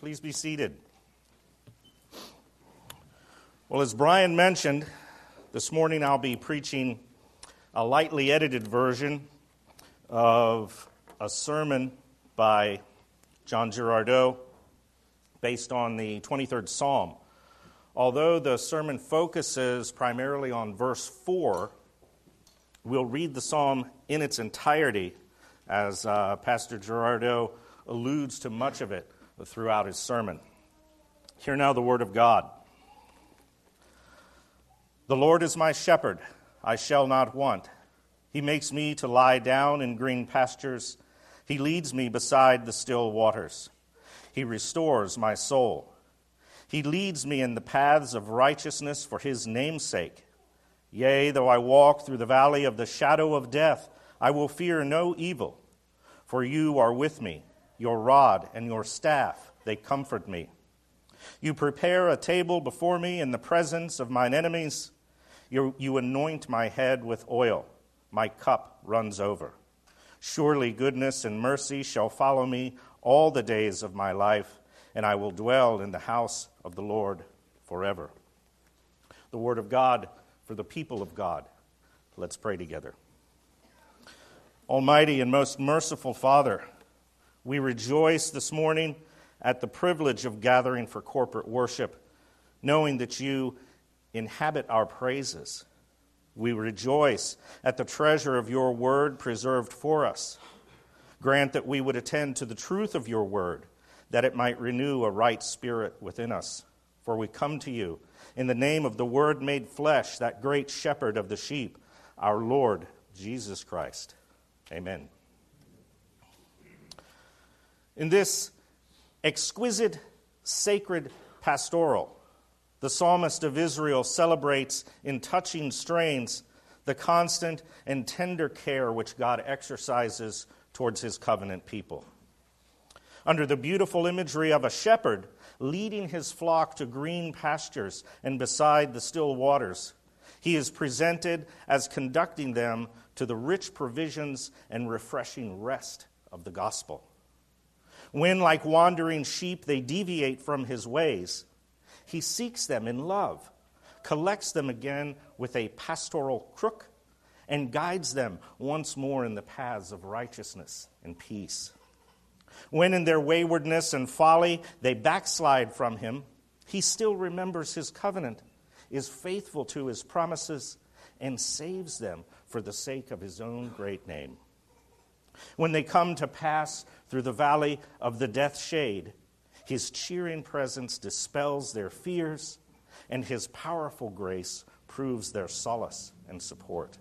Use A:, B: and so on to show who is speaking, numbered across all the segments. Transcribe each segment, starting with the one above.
A: Please be seated. Well, as Brian mentioned, this morning I'll be preaching a lightly edited version of a sermon by John Girardeau based on the 23rd Psalm. Although the sermon focuses primarily on verse 4, we'll read the psalm in its entirety as Pastor Girardeau alludes to much of it throughout his sermon. Hear now the word of God. The Lord is my shepherd, I shall not want. He makes me to lie down in green pastures. He leads me beside the still waters. He restores my soul. He leads me in the paths of righteousness for his name's sake. Yea, though I walk through the valley of the shadow of death, I will fear no evil, for you are with me. Your rod and your staff, they comfort me. You prepare a table before me in the presence of mine enemies. You anoint my head with oil. My cup runs over. Surely goodness and mercy shall follow me all the days of my life, and I will dwell in the house of the Lord forever. The word of God for the people of God. Let's pray together. Almighty and most merciful Father, we rejoice this morning at the privilege of gathering for corporate worship, knowing that you inhabit our praises. We rejoice at the treasure of your word preserved for us. Grant that we would attend to the truth of your word, that it might renew a right spirit within us. For we come to you in the name of the Word made flesh, that great shepherd of the sheep, our Lord Jesus Christ. Amen. In this exquisite, sacred pastoral, the psalmist of Israel celebrates in touching strains the constant and tender care which God exercises towards his covenant people. Under the beautiful imagery of a shepherd leading his flock to green pastures and beside the still waters, he is presented as conducting them to the rich provisions and refreshing rest of the gospel. When, like wandering sheep, they deviate from his ways, he seeks them in love, collects them again with a pastoral crook, and guides them once more in the paths of righteousness and peace. When in their waywardness and folly they backslide from him, he still remembers his covenant, is faithful to his promises, and saves them for the sake of his own great name. When they come to pass through the valley of the death shade, his cheering presence dispels their fears, and his powerful grace proves their solace and support.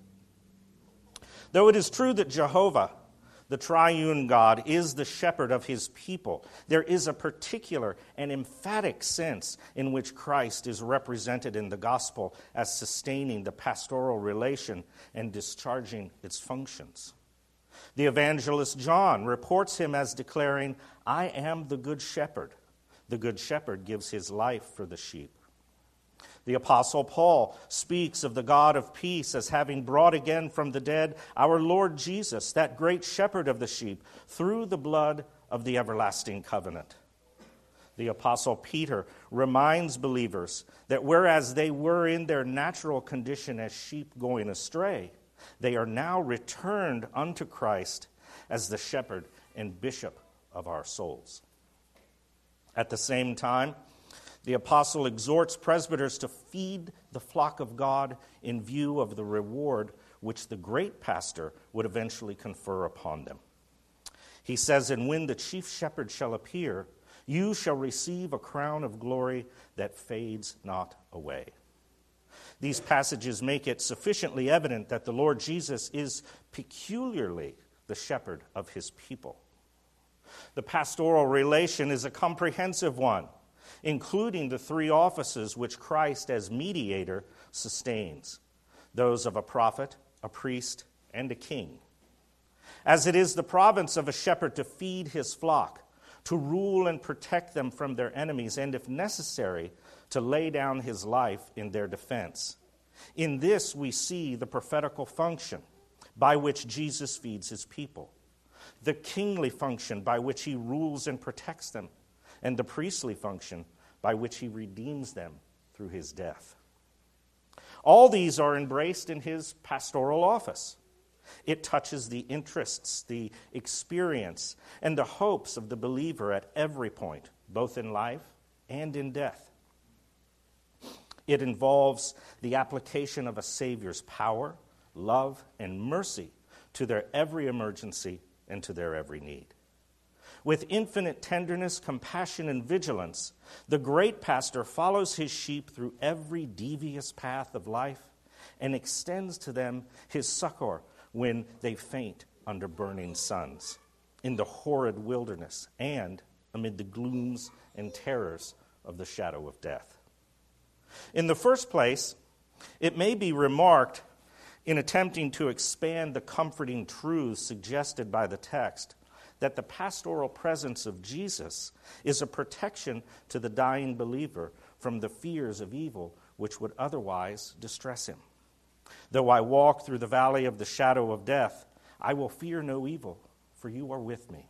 A: Though it is true that Jehovah, the triune God, is the shepherd of his people, there is a particular and emphatic sense in which Christ is represented in the gospel as sustaining the pastoral relation and discharging its functions. The evangelist John reports him as declaring, I am the good shepherd. The good shepherd gives his life for the sheep. The apostle Paul speaks of the God of peace as having brought again from the dead our Lord Jesus, that great shepherd of the sheep, through the blood of the everlasting covenant. The apostle Peter reminds believers that whereas they were in their natural condition as sheep going astray, they are now returned unto Christ as the shepherd and bishop of our souls. At the same time, the apostle exhorts presbyters to feed the flock of God in view of the reward which the great pastor would eventually confer upon them. He says, and when the chief shepherd shall appear, you shall receive a crown of glory that fades not away. These passages make it sufficiently evident that the Lord Jesus is peculiarly the shepherd of his people. The pastoral relation is a comprehensive one, including the three offices which Christ as mediator sustains, those of a prophet, a priest, and a king. As it is the province of a shepherd to feed his flock, to rule and protect them from their enemies, and if necessary, to lay down his life in their defense. In this we see the prophetical function by which Jesus feeds his people, the kingly function by which he rules and protects them, and the priestly function by which he redeems them through his death. All these are embraced in his pastoral office. It touches the interests, the experience, and the hopes of the believer at every point, both in life and in death. It involves the application of a Savior's power, love, and mercy to their every emergency and to their every need. With infinite tenderness, compassion, and vigilance, the great pastor follows his sheep through every devious path of life and extends to them his succor when they faint under burning suns, in the horrid wilderness, and amid the glooms and terrors of the shadow of death. In the first place, it may be remarked, in attempting to expand the comforting truths suggested by the text, that the pastoral presence of Jesus is a protection to the dying believer from the fears of evil which would otherwise distress him. Though I walk through the valley of the shadow of death, I will fear no evil, for you are with me.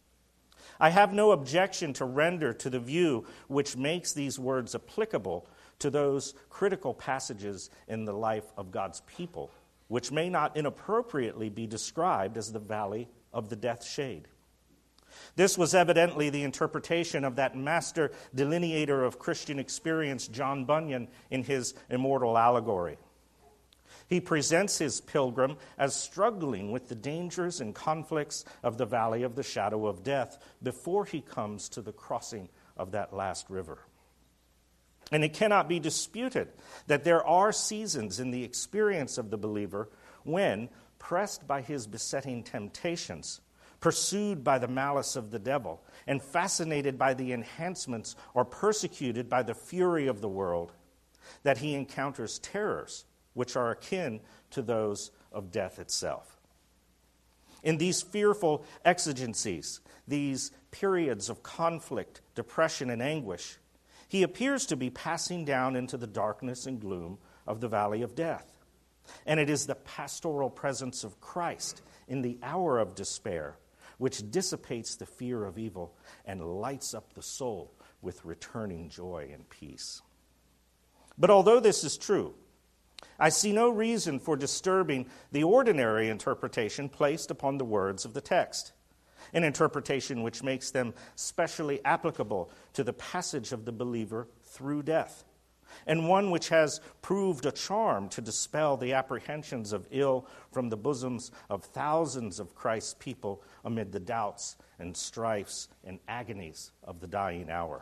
A: I have no objection to render to the view which makes these words applicable to those critical passages in the life of God's people, which may not inappropriately be described as the valley of the death shade. This was evidently the interpretation of that master delineator of Christian experience, John Bunyan, in his Immortal Allegory. He presents his pilgrim as struggling with the dangers and conflicts of the valley of the shadow of death before he comes to the crossing of that last river. And it cannot be disputed that there are seasons in the experience of the believer when, pressed by his besetting temptations, pursued by the malice of the devil, and fascinated by the enhancements or persecuted by the fury of the world, that he encounters terrors which are akin to those of death itself. In these fearful exigencies, these periods of conflict, depression, and anguish, he appears to be passing down into the darkness and gloom of the valley of death. And it is the pastoral presence of Christ in the hour of despair which dissipates the fear of evil and lights up the soul with returning joy and peace. But although this is true, I see no reason for disturbing the ordinary interpretation placed upon the words of the text, an interpretation which makes them specially applicable to the passage of the believer through death, and one which has proved a charm to dispel the apprehensions of ill from the bosoms of thousands of Christ's people amid the doubts and strifes and agonies of the dying hour.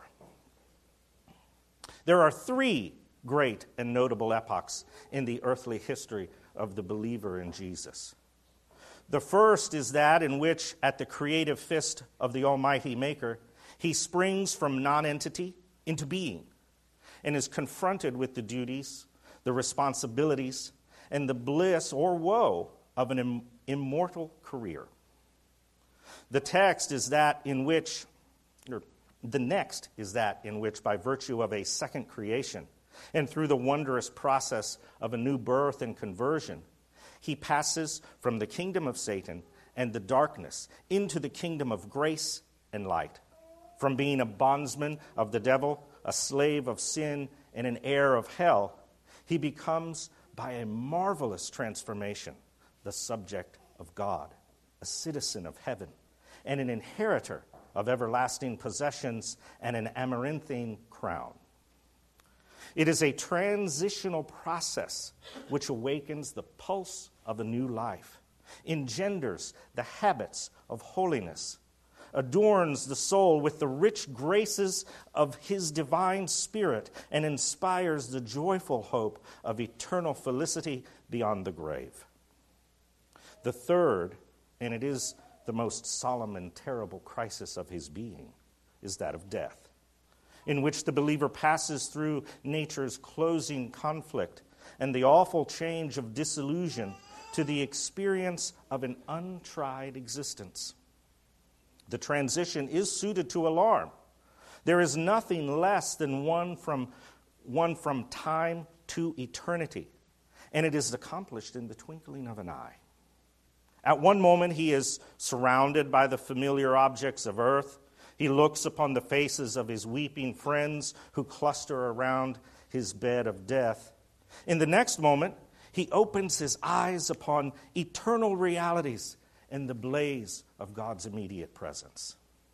A: There are three great and notable epochs in the earthly history of the believer in Jesus. The first is that in which, at the creative fist of the Almighty Maker, he springs from nonentity into being and is confronted with the duties, the responsibilities, and the bliss or woe of an immortal career. The next is that in which, by virtue of a second creation, and through the wondrous process of a new birth and conversion, he passes from the kingdom of Satan and the darkness into the kingdom of grace and light. From being a bondsman of the devil, a slave of sin, and an heir of hell, he becomes, by a marvelous transformation, the subject of God, a citizen of heaven, and an inheritor of everlasting possessions and an amaranthine crown. It is a transitional process which awakens the pulse of a new life, engenders the habits of holiness, adorns the soul with the rich graces of his divine Spirit, and inspires the joyful hope of eternal felicity beyond the grave. The third, and it is the most solemn and terrible crisis of his being, is that of death, in which the believer passes through nature's closing conflict and the awful change of disillusion to the experience of an untried existence. The transition is suited to alarm. There is nothing less than one from time to eternity, and it is accomplished in the twinkling of an eye. At one moment, he is surrounded by the familiar objects of earth, He looks upon the faces of his weeping friends who cluster around his bed of death. In the next moment, he opens his eyes upon eternal realities and the blaze of God's immediate presence.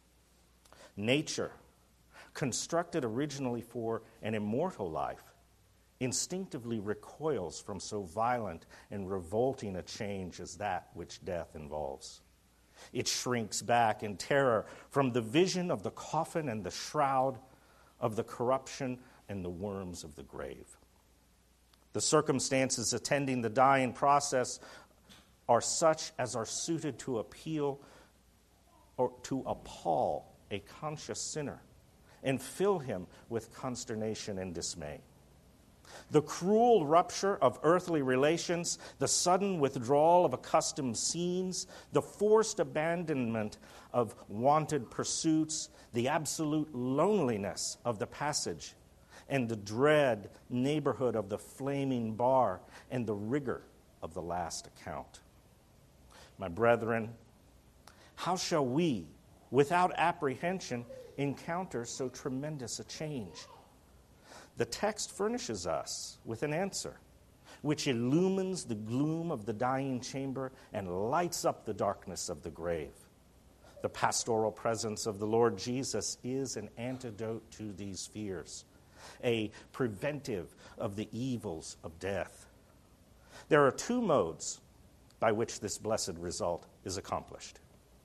A: Nature, constructed originally for an immortal life, instinctively recoils from so violent and revolting a change as that which death involves. It shrinks back in terror from the vision of the coffin and the shroud, of the corruption and the worms of the grave. The circumstances attending the dying process are such as are suited to appeal or to appall a conscious sinner and fill him with consternation and dismay. The cruel rupture of earthly relations, the sudden withdrawal of accustomed scenes, the forced abandonment of wanted pursuits, the absolute loneliness of the passage, and the dread neighborhood of the flaming bar, and the rigor of the last account. My brethren, how shall we, without apprehension, encounter so tremendous a change? The text furnishes us with an answer, which illumines the gloom of the dying chamber and lights up the darkness of the grave. The pastoral presence of the Lord Jesus is an antidote to these fears, a preventive of the evils of death. There are two modes by which this blessed result is accomplished.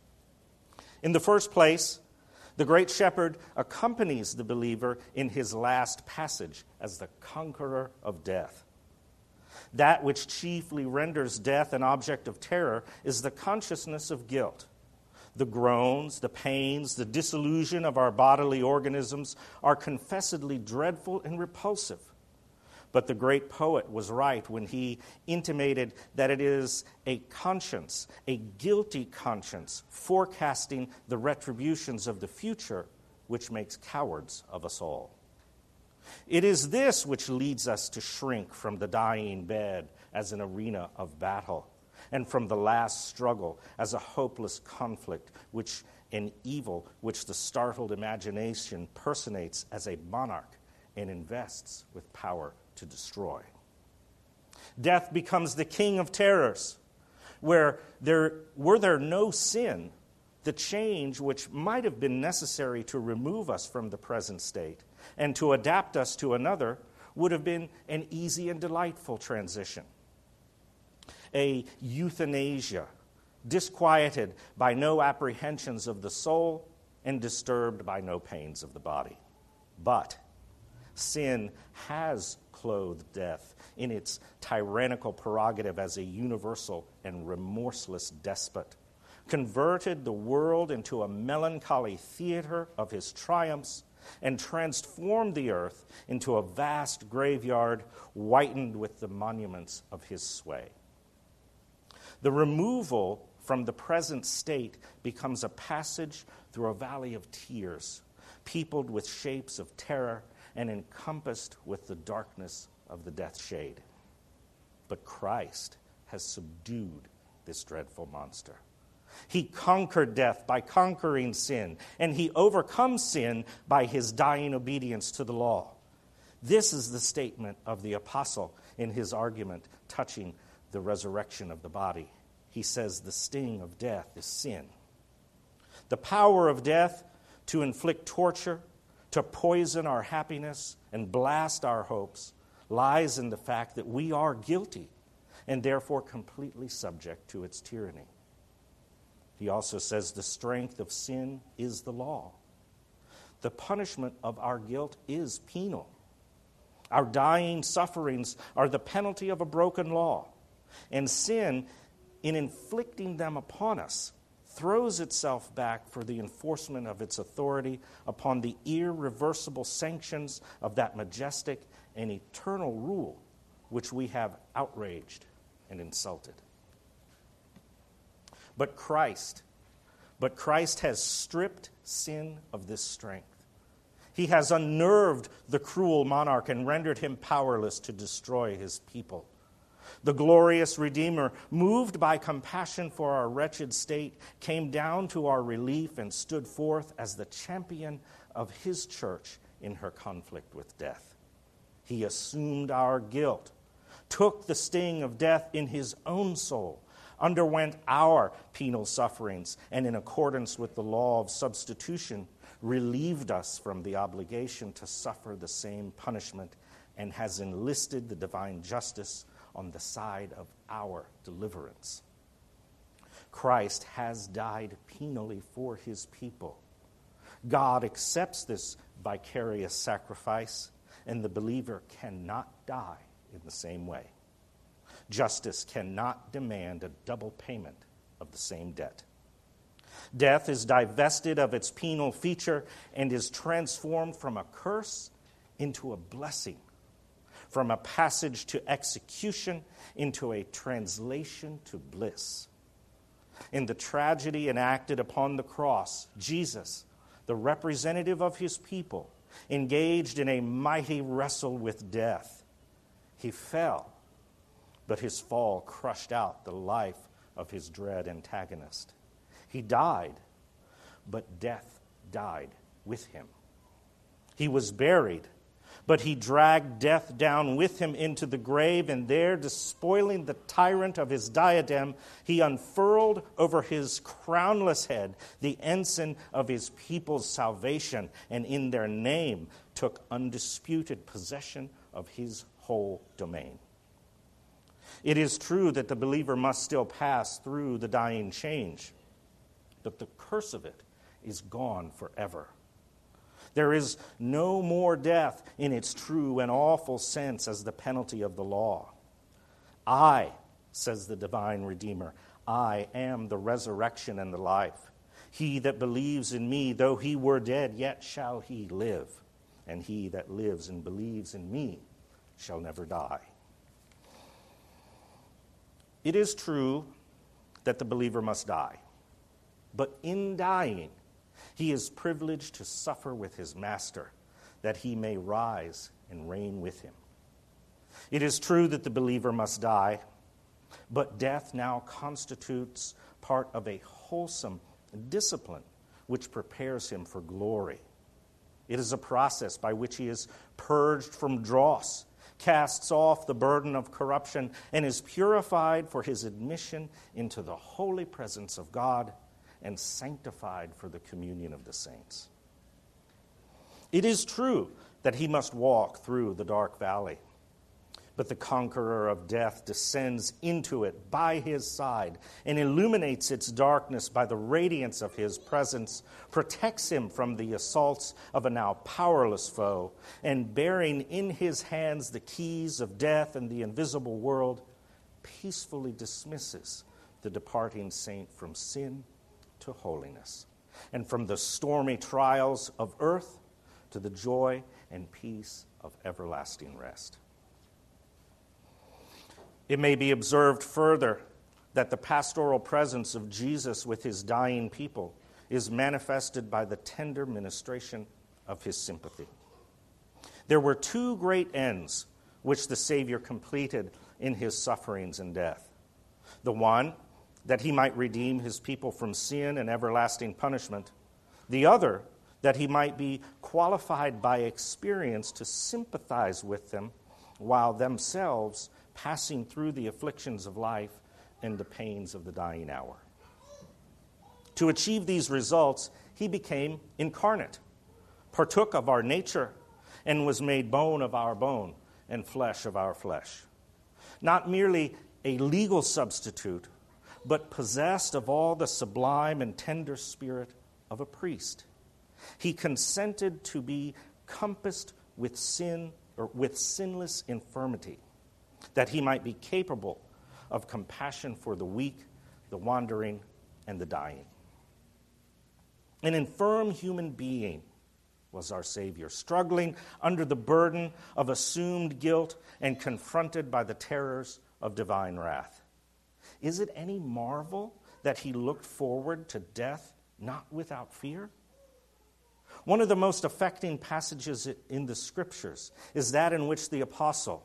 A: In the first place, the great shepherd accompanies the believer in his last passage as the conqueror of death. That which chiefly renders death an object of terror is the consciousness of guilt. The groans, the pains, the disillusion of our bodily organisms are confessedly dreadful and repulsive. But the great poet was right when he intimated that it is a conscience, a guilty conscience, forecasting the retributions of the future, which makes cowards of us all. It is this which leads us to shrink from the dying bed as an arena of battle, and from the last struggle as a hopeless conflict, which an evil which the startled imagination personates as a monarch and invests with power to destroy. Death becomes the king of terrors, were there no sin, the change which might have been necessary to remove us from the present state and to adapt us to another would have been an easy and delightful transition. A euthanasia, disquieted by no apprehensions of the soul and disturbed by no pains of the body. But sin has clothed death in its tyrannical prerogative as a universal and remorseless despot, converted the world into a melancholy theater of his triumphs, and transformed the earth into a vast graveyard whitened with the monuments of his sway. The removal from the present state becomes a passage through a valley of tears, peopled with shapes of terror and encompassed with the darkness of the death shade. But Christ has subdued this dreadful monster. He conquered death by conquering sin, and he overcomes sin by his dying obedience to the law. This is the statement of the apostle in his argument touching the resurrection of the body. He says the sting of death is sin. The power of death to inflict torture, to poison our happiness and blast our hopes, lies in the fact that we are guilty and therefore completely subject to its tyranny. He also says the strength of sin is the law. The punishment of our guilt is penal. Our dying sufferings are the penalty of a broken law. And sin, in inflicting them upon us, throws itself back for the enforcement of its authority upon the irreversible sanctions of that majestic and eternal rule which we have outraged and insulted. But Christ has stripped sin of this strength. He has unnerved the cruel monarch and rendered him powerless to destroy his people. The glorious Redeemer, moved by compassion for our wretched state, came down to our relief and stood forth as the champion of his church in her conflict with death. He assumed our guilt, took the sting of death in his own soul, underwent our penal sufferings, and in accordance with the law of substitution, relieved us from the obligation to suffer the same punishment, and has enlisted the divine justice on the side of our deliverance. Christ has died penally for his people. God accepts this vicarious sacrifice, and the believer cannot die in the same way. Justice cannot demand a double payment of the same debt. Death is divested of its penal feature and is transformed from a curse into a blessing, from a passage to execution into a translation to bliss. In the tragedy enacted upon the cross, Jesus, the representative of his people, engaged in a mighty wrestle with death. He fell, but his fall crushed out the life of his dread antagonist. He died, but death died with him. He was buried, but he dragged death down with him into the grave, and there, despoiling the tyrant of his diadem, he unfurled over his crownless head the ensign of his people's salvation, and in their name took undisputed possession of his whole domain. It is true that the believer must still pass through the dying change, but the curse of it is gone forever. There is no more death in its true and awful sense as the penalty of the law. I, says the divine Redeemer, I am the resurrection and the life. He that believes in me, though he were dead, yet shall he live. And he that lives and believes in me shall never die. It is true that the believer must die. But in dying, he is privileged to suffer with his master, that he may rise and reign with him. It is true that the believer must die, but death now constitutes part of a wholesome discipline which prepares him for glory. It is a process by which he is purged from dross, casts off the burden of corruption, and is purified for his admission into the holy presence of God and sanctified for the communion of the saints. It is true that he must walk through the dark valley, but the conqueror of death descends into it by his side and illuminates its darkness by the radiance of his presence, protects him from the assaults of a now powerless foe, and bearing in his hands the keys of death and the invisible world, peacefully dismisses the departing saint from sin to holiness, and from the stormy trials of earth to the joy and peace of everlasting rest. It may be observed further that the pastoral presence of Jesus with his dying people is manifested by the tender ministration of his sympathy. There were two great ends which the Savior completed in his sufferings and death. The one, that he might redeem his people from sin and everlasting punishment. The other, that he might be qualified by experience to sympathize with them while themselves passing through the afflictions of life and the pains of the dying hour. To achieve these results, he became incarnate, partook of our nature, and was made bone of our bone and flesh of our flesh. Not merely a legal substitute, but possessed of all the sublime and tender spirit of a priest. He consented to be compassed with sin or with sinless infirmity, that he might be capable of compassion for the weak, the wandering, and the dying. An infirm human being was our Savior, struggling under the burden of assumed guilt and confronted by the terrors of divine wrath. Is it any marvel that he looked forward to death not without fear? One of the most affecting passages in the Scriptures is that in which the apostle,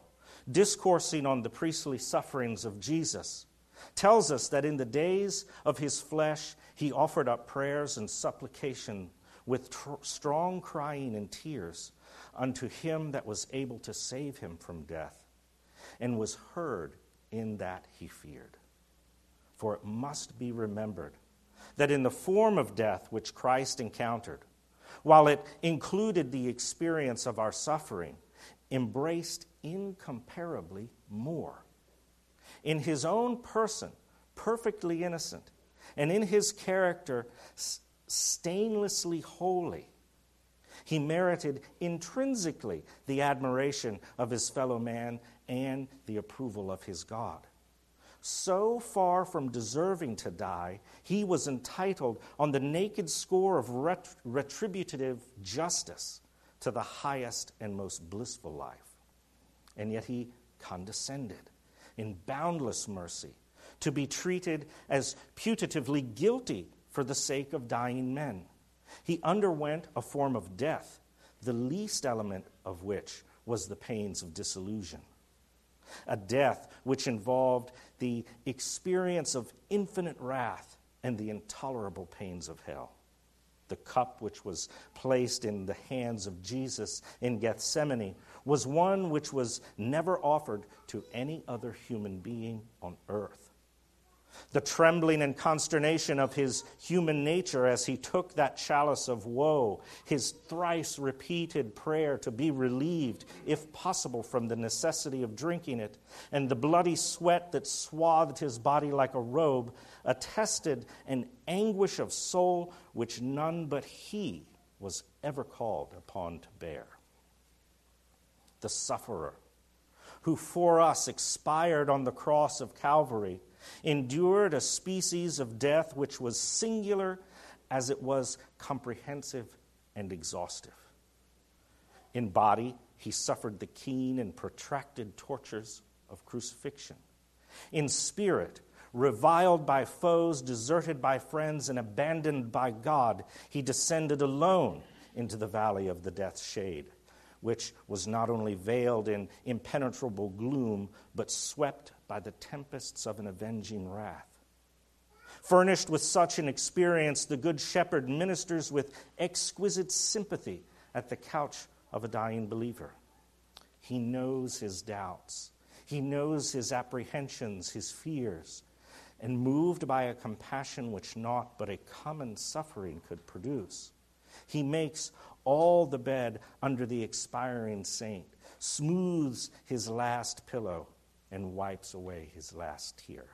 A: discoursing on the priestly sufferings of Jesus, tells us that in the days of his flesh, he offered up prayers and supplication with strong crying and tears unto him that was able to save him from death, and was heard in that he feared. For it must be remembered that in the form of death which Christ encountered, while it included the experience of our suffering, embraced incomparably more. In his own person, perfectly innocent, and in his character, stainlessly holy, he merited intrinsically the admiration of his fellow man and the approval of his God. So far from deserving to die, he was entitled on the naked score of retributive justice to the highest and most blissful life. And yet he condescended in boundless mercy to be treated as putatively guilty for the sake of dying men. He underwent a form of death, the least element of which was the pains of dissolution. A death which involved the experience of infinite wrath and the intolerable pains of hell. The cup which was placed in the hands of Jesus in Gethsemane was one which was never offered to any other human being on earth. The trembling and consternation of his human nature as he took that chalice of woe, his thrice repeated prayer to be relieved, if possible, from the necessity of drinking it, and the bloody sweat that swathed his body like a robe, attested an anguish of soul which none but he was ever called upon to bear. The sufferer, who for us expired on the cross of Calvary, endured a species of death which was singular as it was comprehensive and exhaustive. In body, he suffered the keen and protracted tortures of crucifixion. In spirit, reviled by foes, deserted by friends, and abandoned by God, he descended alone into the valley of the death's shade, which was not only veiled in impenetrable gloom, but swept by the tempests of an avenging wrath. Furnished with such an experience, the Good Shepherd ministers with exquisite sympathy at the couch of a dying believer. He knows his doubts. He knows his apprehensions, his fears, and moved by a compassion which naught but a common suffering could produce, he makes all the bed under the expiring saint, smooths his last pillow, and wipes away his last tear.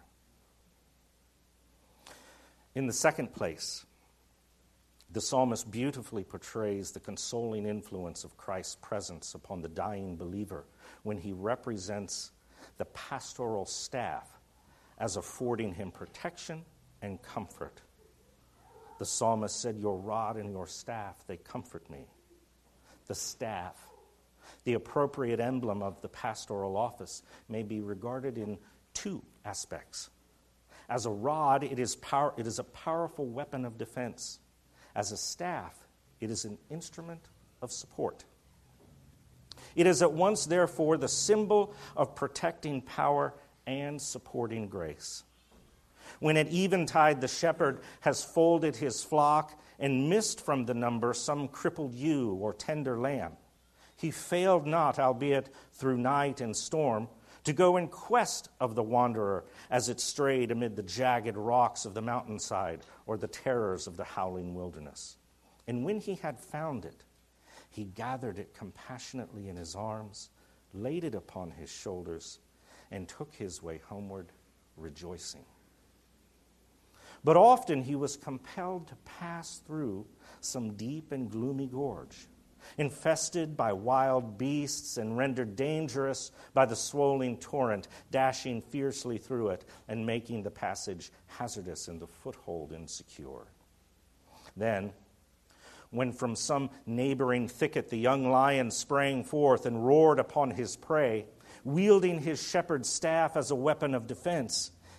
A: In the second place, the psalmist beautifully portrays the consoling influence of Christ's presence upon the dying believer when he represents the pastoral staff as affording him protection and comfort. The psalmist said, "Your rod and your staff, they comfort me." The staff, the appropriate emblem of the pastoral office, may be regarded in two aspects. As a rod, it is a powerful weapon of defense. As a staff, it is an instrument of support. It is at once, therefore, the symbol of protecting power and supporting grace. When at eventide the shepherd has folded his flock and missed from the number some crippled ewe or tender lamb, he failed not, albeit through night and storm, to go in quest of the wanderer as it strayed amid the jagged rocks of the mountainside or the terrors of the howling wilderness. And when he had found it, he gathered it compassionately in his arms, laid it upon his shoulders, and took his way homeward, rejoicing. But often he was compelled to pass through some deep and gloomy gorge, infested by wild beasts and rendered dangerous by the swollen torrent, dashing fiercely through it and making the passage hazardous and the foothold insecure. Then, when from some neighboring thicket the young lion sprang forth and roared upon his prey, wielding his shepherd's staff as a weapon of defense,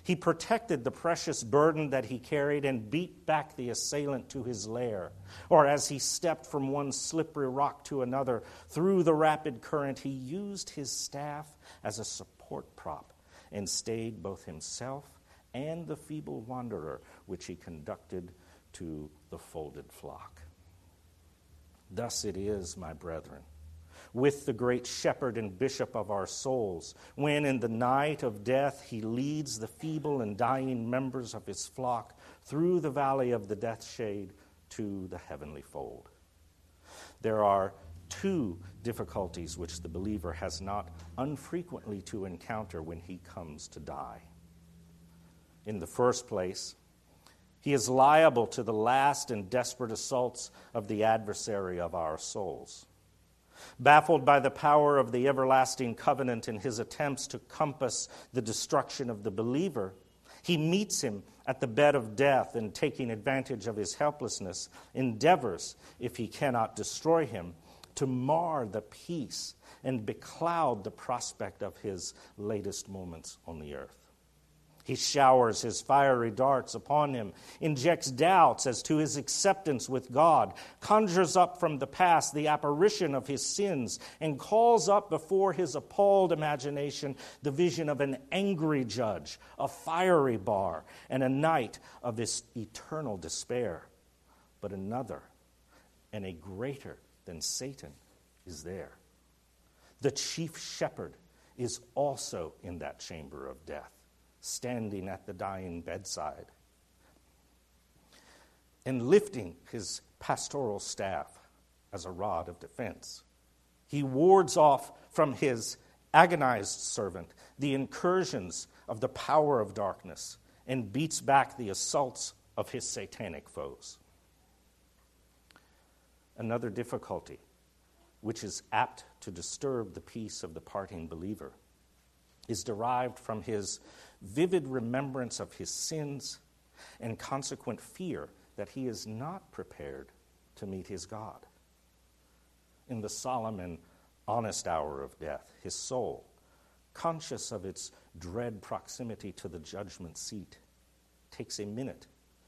A: He protected the precious burden that he carried and beat back the assailant to his lair. Or as he stepped from one slippery rock to another through the rapid current, he used his staff as a support prop and stayed both himself and the feeble wanderer which he conducted to the folded flock. Thus it is, my brethren, with the great shepherd and bishop of our souls, when in the night of death he leads the feeble and dying members of his flock through the valley of the death shade to the heavenly fold. There are two difficulties which the believer has not unfrequently to encounter when he comes to die. In the first place, he is liable to the last and desperate assaults of the adversary of our souls. Baffled by the power of the everlasting covenant in his attempts to compass the destruction of the believer, he meets him at the bed of death and, taking advantage of his helplessness, endeavors, if he cannot destroy him, to mar the peace and becloud the prospect of his latest moments on the earth. He showers his fiery darts upon him, injects doubts as to his acceptance with God, conjures up from the past the apparition of his sins, and calls up before his appalled imagination the vision of an angry judge, a fiery bar, and a night of his eternal despair. But another, and a greater than Satan, is there. The chief shepherd is also in that chamber of death, standing at the dying bedside and lifting his pastoral staff as a rod of defense. He wards off from his agonized servant the incursions of the power of darkness and beats back the assaults of his satanic foes. Another difficulty, which is apt to disturb the peace of the parting believer, is derived from his vivid remembrance of his sins and consequent fear that he is not prepared to meet his God. In the solemn and honest hour of death, his soul, conscious of its dread proximity to the judgment seat, takes a minute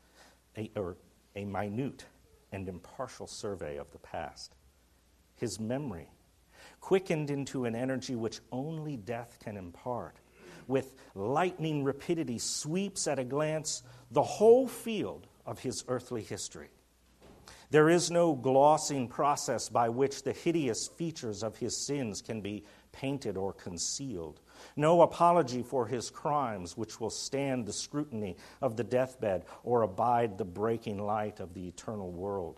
A: and impartial survey of the past. His memory, quickened into an energy which only death can impart, with lightning rapidity sweeps at a glance the whole field of his earthly history. There is no glossing process by which the hideous features of his sins can be painted or concealed. No apology for his crimes which will stand the scrutiny of the deathbed or abide the breaking light of the eternal world.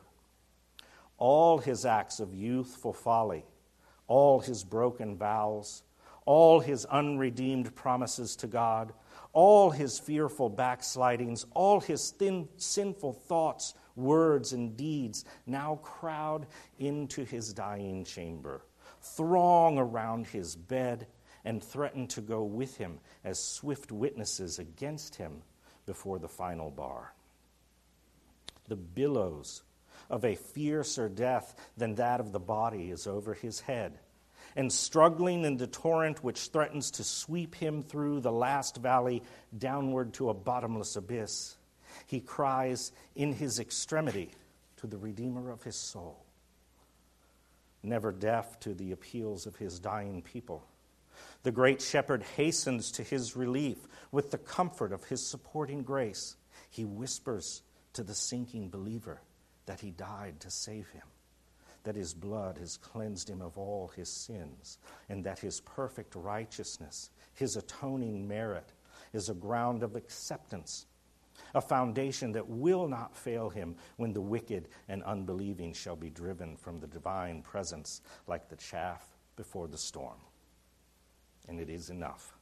A: All his acts of youthful folly, all his broken vows, all his unredeemed promises to God, all his fearful backslidings, all his sinful thoughts, words, and deeds now crowd into his dying chamber, throng around his bed, and threaten to go with him as swift witnesses against him before the final bar. The billows of a fiercer death than that of the body is over his head, and struggling in the torrent which threatens to sweep him through the last valley downward to a bottomless abyss, he cries in his extremity to the Redeemer of his soul. Never deaf to the appeals of his dying people, the great shepherd hastens to his relief with the comfort of his supporting grace. He whispers to the sinking believer that he died to save him, that his blood has cleansed him of all his sins, and that his perfect righteousness, his atoning merit, is a ground of acceptance, a foundation that will not fail him when the wicked and unbelieving shall be driven from the divine presence like the chaff before the storm. And it is enough.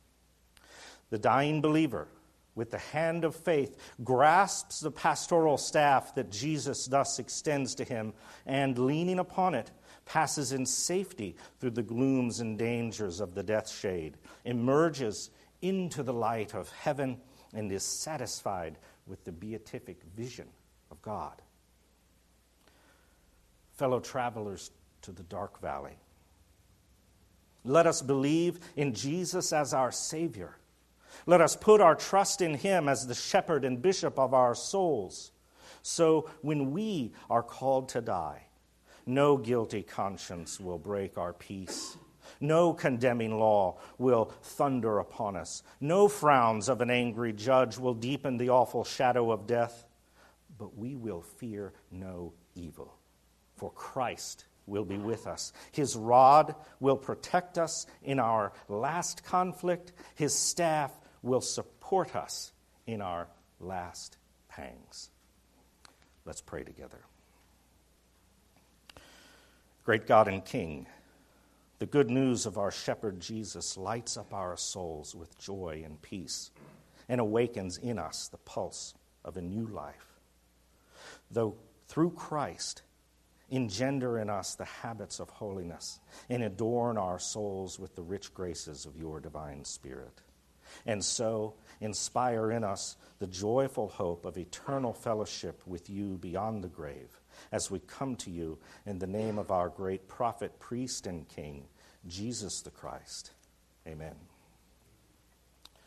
A: The dying believer, with the hand of faith, grasps the pastoral staff that Jesus thus extends to him, and, leaning upon it, passes in safety through the glooms and dangers of the death shade, emerges into the light of heaven, and is satisfied with the beatific vision of God. Fellow travelers to the dark valley, let us believe in Jesus as our Savior, Let us put our trust in him as the shepherd and bishop of our souls. So when we are called to die, no guilty conscience will break our peace. No condemning law will thunder upon us. No frowns of an angry judge will deepen the awful shadow of death. But we will fear no evil, for Christ will be with us. His rod will protect us in our last conflict. His staff will support us in our last pangs. Let's pray together. Great God and King, the good news of our shepherd Jesus lights up our souls with joy and peace and awakens in us the pulse of a new life. Though through Christ, engender in us the habits of holiness and adorn our souls with the rich graces of your divine Spirit. And so inspire in us the joyful hope of eternal fellowship with you beyond the grave as we come to you in the name of our great prophet, priest, and king, Jesus the Christ. Amen.